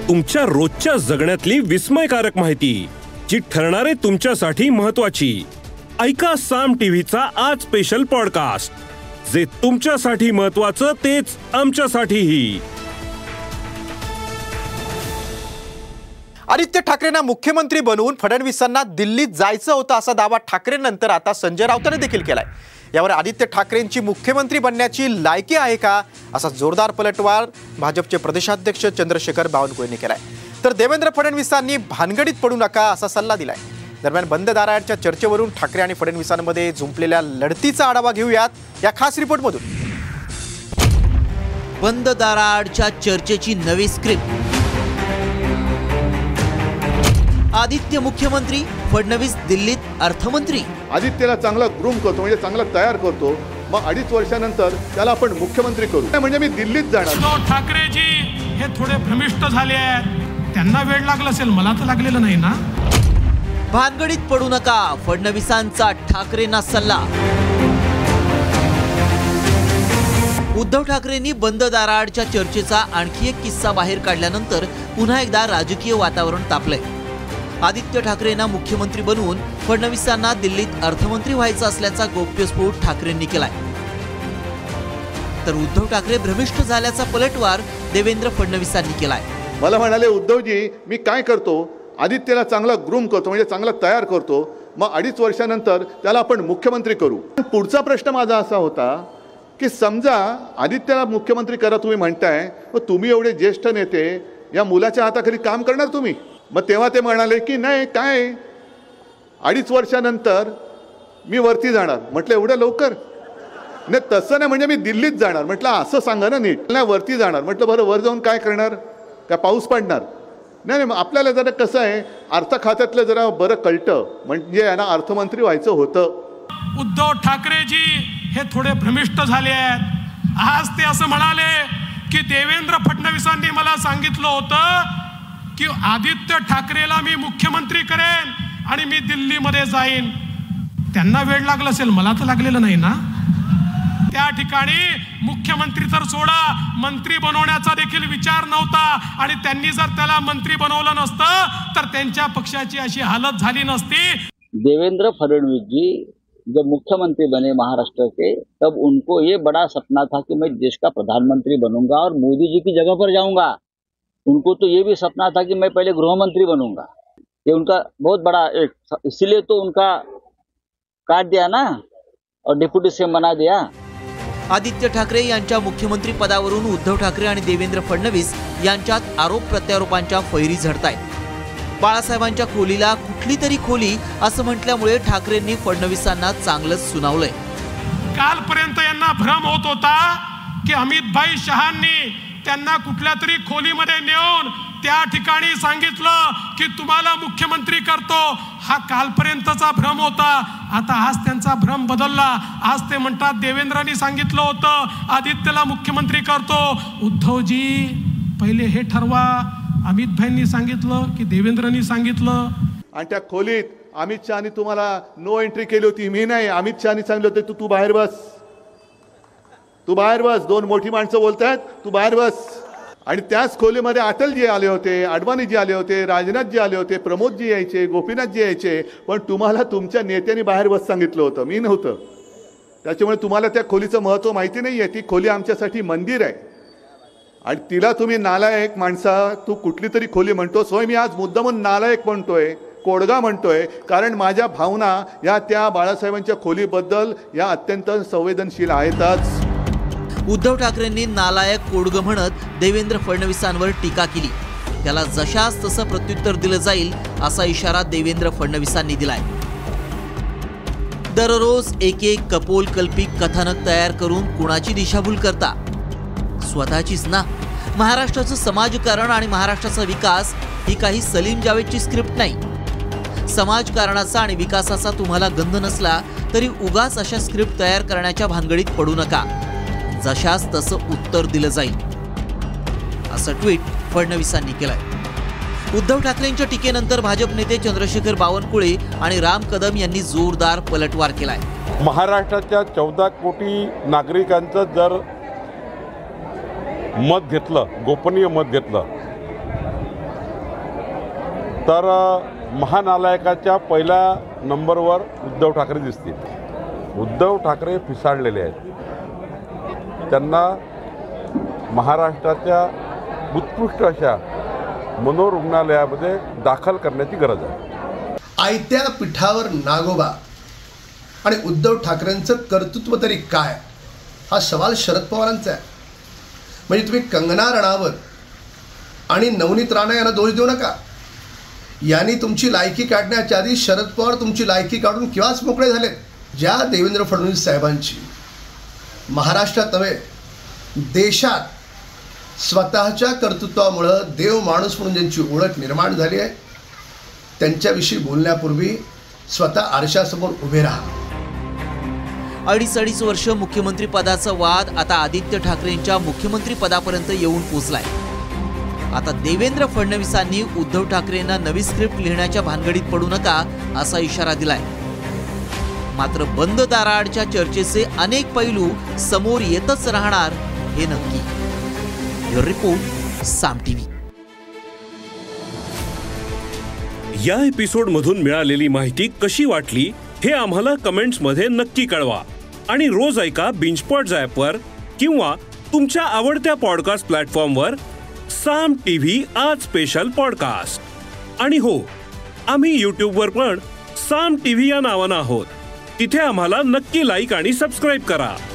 तुमच्या रोजच्या जगण्यातली विस्मयकारक माहिती जी ठरणारे तुमच्यासाठी महत्वाची. ऐका साम टीव्हीचा आज स्पेशल पॉडकास्ट, जे तुमच्यासाठी महत्वाचं तेच आमच्यासाठीही. आदित्य ठाकरेंना मुख्यमंत्री बनवून फडणवीसांना दिल्लीत जायचं होतं असा दावा ठाकरेंनंतर आता संजय राऊतांनी देखील केलाय. यावर आदित्य ठाकरेंची मुख्यमंत्री बनण्याची लायकी आहे का असा जोरदार पलटवार भाजपचे प्रदेशाध्यक्ष चंद्रशेखर बावनकुळेंनी केलाय. तर देवेंद्र फडणवीसांनी भानगडीत पडू नका असा सल्ला दिलाय. दरम्यान बंद दाराआडच्या चर्चेवरून ठाकरे आणि फडणवीसांमध्ये जुंपलेल्या लढतीचा आढावा घेऊयात या खास रिपोर्टमधून. बंद दाराआडच्या चर्चेची नवी स्क्रिप्ट. आदित्य मुख्यमंत्री, फडणवीस दिल्लीत अर्थमंत्री. आदित्यला चांगला ग्रूम करतो, म्हणजे चांगला तयार करतो, मग 2.5 वर्षानंतर त्याला आपण मुख्यमंत्री करू. म्हणजे मी दिल्लीत जाणार. ठाकरेजी हे थोडे भ्रमिष्ट झाले आहेत, त्यांना वेळ लागला असेल, मला तर लागलेलं नाही ना. भानगडीत पडू नका, फडणवीसांचा ठाकरेंना सल्ला. उद्धव ठाकरेंनी बंद दाराआडच्या चर्चेचा आणखी एक किस्सा बाहेर काढल्यानंतर पुन्हा एकदा राजकीय वातावरण तापलंय. आदित्य ठाकरेंना मुख्यमंत्री बनवून फडणवीसांना दिल्लीत अर्थमंत्री व्हायचं असल्याचा गौप्यस्फोट ठाकरेंनी केलाय. तर उद्धव ठाकरे भ्रमिष्ट झाल्याचा पलटवार देवेंद्र फडणवीसांनी केलाय. मला म्हणाले, उद्धवजी मी काय करतो, आदित्यला चांगला ग्रूम करतो, म्हणजे चांगला तयार करतो, मग 2.5 वर्षानंतर त्याला आपण मुख्यमंत्री करू. पुढचा प्रश्न माझा असा होता की समजा आदित्यला मुख्यमंत्री करा तुम्ही म्हणताय, मग तुम्ही एवढे ज्येष्ठ नेते या मुलाच्या हाताखाली काम करणार तुम्ही. मग तेव्हा ते म्हणाले की नाही, काय 2.5 वर्षानंतर मी वरती जाणार. म्हटलं एवढं लवकर नाही, तसं नाही, म्हणजे मी दिल्लीत जाणार. म्हटलं असं सांगा ना नीट. नाही, वरती जाणार. म्हटलं बरं, वर जाऊन काय करणार, काय पाऊस पडणार. नाही नाही, आपल्याला जरा कसं आहे, अर्थ खात्यातलं जरा बरं कळतं, म्हणजे यांना अर्थमंत्री व्हायचं होतं. उद्धव ठाकरेजी हे थोडे भ्रमिष्ट झाले आहेत. आज ते असं म्हणाले की देवेंद्र फडणवीसांनी मला सांगितलं होतं की आदित्य ठाकरेला मी मुख्यमंत्री करेन आणि मी दिल्लीमध्ये जाईन. त्यांना वेळ लागला असेल, मला तर लागलेलं नाही ना. त्या ठिकाणी मुख्यमंत्री तर सोडा, मंत्री बनवण्याचा देखील विचार नव्हता. आणि त्यांनी जर त्याला मंत्री बनवलं नसतं तर त्यांच्या पक्षाची अशी हालत झाली नसती. देवेंद्र फडणवीस जी जब मुख्यमंत्री बने महाराष्ट्र के, तब उनको ये बड़ा सपना था कि मैं देश का प्रधानमंत्री बनूंगा और मोदी जी की जगह पर जाऊंगा. उनको तो ये भी सपना था कि मैं पहले गृहमंत्री बनूंगा. ये उनका बहुत बड़ा एक, इसीलिए तो उनका काट दिया ना और डिप्यूटी सीएम बना दिया. आदित्य ठाकरे यांच्या मुख्यमंत्री पदावरून उद्धव ठाकरे आणि देवेंद्र फडणवीस यांच्यात आरोप प्रत्यारोपांच्या फैरी झडतायत. बाळासाहेबांच्या खोलीला कुठली तरी खोली असं म्हटल्यामुळे ठाकरेंनी फडणवीसांना चांगलंच सुनावलंय. कालपर्यंत यांना भ्रम होत होता की अमितभाई शहांनी त्यांना कुठल्या तरी खोलीमध्ये नेऊन त्या ठिकाणी सांगितलं की तुम्हाला मुख्यमंत्री करतो. हा कालपर्यंतचा भ्रम होता. आता आज त्यांचा भ्रम बदलला. आज ते म्हणतात देवेंद्रांनी सांगितलं होतं आदित्यला मुख्यमंत्री करतो. उद्धवजी पहिले हे ठरवा, अमितभाईंनी सांगितलं की देवेंद्रांनी सांगितलं. आणि त्या खोलीत अमित शहानी तुम्हाला नो एंट्री केली होती, मी नाही. अमित शहानी सांगितलं होतं तू बाहेर बस, तू बाहेर बस, 2 मोठी माणसं बोलतायत, तू बाहेर बस. आणि त्याच खोलीमध्ये अटलजी आले होते, अडवाणीजी आले होते, राजनाथजी आले होते, प्रमोदजी यायचे, गोपीनाथजी यायचे. पण तुम्हाला तुमच्या नेत्यांनी बाहेर बस सांगितलं होतं, मी नव्हतं. त्याच्यामुळे तुम्हाला त्या खोलीचं महत्त्व माहिती नाही आहे. ती खोली आमच्यासाठी मंदिर आहे. आणि तिला तुम्ही नालायक माणसा, तू कुठली तरी खोली म्हणतोस. होय, मी आज मुद्दामून नालायक म्हणतोय, कोडगा म्हणतोय, कारण माझ्या भावना या त्या बाळासाहेबांच्या खोलीबद्दल या अत्यंत संवेदनशील आहेतच. उद्धव ठाकरेंनी नालायक कोडगं म्हणत देवेंद्र फडणवीसांवर टीका केली. त्याला जशास तसं प्रत्युत्तर दिलं जाईल असा इशारा देवेंद्र फडणवीसांनी दिलाय. दररोज एक कपोलकल्पित कथानक तयार करून कुणाची दिशाभूल करता? स्वतःचीच ना. महाराष्ट्राचं समाजकारण आणि महाराष्ट्राचा विकास ही काही सलीम जावेदची स्क्रिप्ट नाही. समाजकारणाचा आणि विकासाचा तुम्हाला गंध नसला तरी उगाच अशा स्क्रिप्ट तयार करण्याच्या भानगडीत पडू नका. जशास तसं उत्तर दिलं जाईल असं ट्विट फडणवीसांनी केलंय. उद्धव ठाकरेंच्या टीकेनंतर भाजप नेते चंद्रशेखर बावनकुळे आणि राम कदम यांनी जोरदार पलटवार केलाय. महाराष्ट्राच्या 14 कोटी नागरिकांचं जर मत घेतलं, गोपनीय मत घेतलं, तर महानालायकाच्या पहिल्या नंबरवर उद्धव ठाकरे दिसतील. उद्धव ठाकरे पिसाळलेले आहेत. त्यांना महाराष्ट्राच्या उत्कृष्ट अशा मनोरुग्णालयामध्ये दाखल करण्याची गरज आहे. आयत्या पिठावर नागोबा आणि उद्धव ठाकरेंचं कर्तृत्व तरी काय, हा सवाल शरद पवारांचा आहे. म्हणजे तुम्ही कंगना रणावत आणि नवनीत राणा यांना दोष देऊ नका. यांनी तुमची लायकी काढण्याच्या आधी शरद पवार तुमची लायकी काढून केव्हाच मोकळे झालेत. ज्या देवेंद्र फडणवीस साहेबांची महाराष्ट्रात नव्हे देशात स्वतःच्या कर्तृत्वामुळं देव माणूस म्हणून ज्यांची ओळख निर्माण झाली आहे, त्यांच्याविषयी बोलण्यापूर्वी स्वतः आरशासमोर उभे राहा. अडीच वर्ष मुख्यमंत्री पदाचा वाद आता आदित्य ठाकरेंच्या मुख्यमंत्री पदापर्यंत येऊन पोचलाय. आता देवेंद्र फडणवीसांनी उद्धव ठाकरेंना नवी स्क्रिप्ट लिहिण्याच्या भानगडीत पडू नका असा इशारा दिलाय. मात्र बंद दाराआडच्या चर्चेचे अनेक पैलू समोर येतच राहणार हे नक्की. Report Saam TV. या एपिसोडमधून मिळालेली माहिती कशी वाटली हे आम्हाला कमेंट्समध्ये नक्की कळवा. आणि रोज ऐका बिंचपॉट ॲपवर किंवा तुमच्या आवडत्या पॉडकास्ट प्लॅटफॉर्मवर साम टीव्ही आज स्पेशल पॉडकास्ट. आणि हो, आम्ही यूट्यूबवर पण साम टीव्ही या नावानं आहोत. तिथे आम्हाला नक्की लाईक आणि सबस्क्राईब करा.